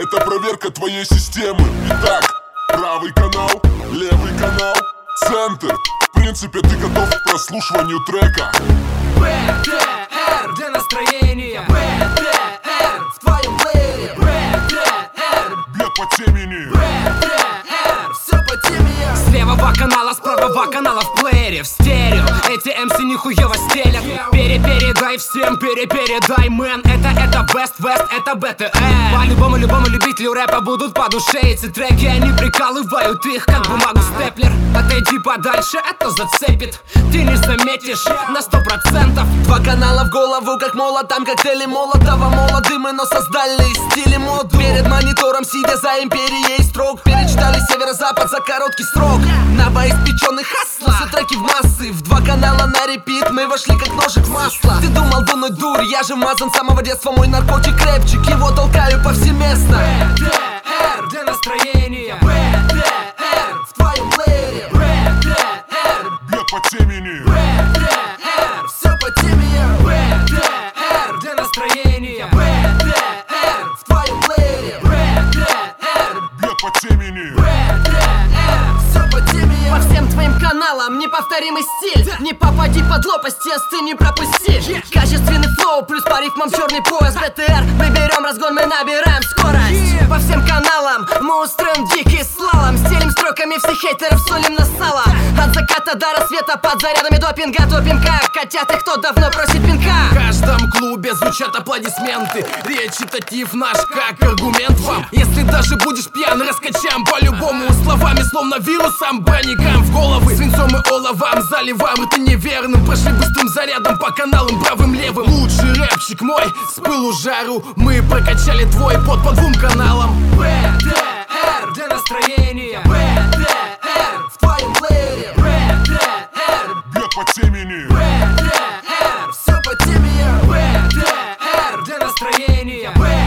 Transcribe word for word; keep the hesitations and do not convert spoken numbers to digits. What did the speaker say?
это проверка твоей системы. Итак, правый канал, левый канал, центр. В принципе, ты готов к прослушиванию трека. бэ дэ эр для настроения. бэ дэ эр в твоем плеере. бэ дэ эр Бьет по темени. бэ дэ эр все по теме. С левого канала, с правого канала в плеере, в стерео. Эти эм си нихуево стелят. Перепередай всем, перепередай, мэн. Это, это West West, это бэ тэ эр. По-любому, любому любителю рэпа будут по душе эти треки. Они прикалывают их, как бумагу степлер. Отойди подальше, это зацепит. Ты не заметишь на сто процентов. Два канала в голову, как молот, там коктейли Молотова. Молоды мы, но создали стили моду. Перед монитором, сидя за империей строк, перечитали северо-запад за короткий срок. Новоиспеченный хасла, все треки в массы. В два канала на репит, мы вошли как ножик в масло. Ты думал, дунуть дурь, я же мазан с самого детства. Мой наркотик рэпчик, его толкаю повсеместно. бэ дэ эр для настроения. бэ дэ эр в твоем плеере. бэ дэ эр Бьет по темени. бэ дэ эр все по теме. бэ дэ эр для настроения. бэ дэ эр в твоем плеере. бэ дэ эр Бьет по темени. бэ дэ эр все по теме. По всем твоим каналам неповторимый стиль. Не попади под лопасть, тесты не пропусти. Качественный флоу плюс по рифмам черный пояс. бэ тэ эр мы берем разгон, мы набираем скорость. По всем каналам мы устроим дикий слалом. Стелим строками всех хейтеров, солим на сало. От заката до рассвета под зарядами допинга. Топим как котята, кто давно просит пинка. В каждом клубе звучат аплодисменты. Речитатив наш как аргумент вам. Если даже будешь пьян, раскачаем по-любому. Словами, словно вирусом, баникам в головы. Свинцом и оловам заливаем это неверным. Прошли быстрым зарядом по каналам, правым, левым. Лучший рэпчик мой, с пылу жару. Мы прокачали твой под по двум каналам. бэ дэ эр для настроения. бэ дэ эр в твоем плеере. бэ дэ эр Бьет по темени. бэ дэ эр все по теме. бэ дэ эр для настроения. бэ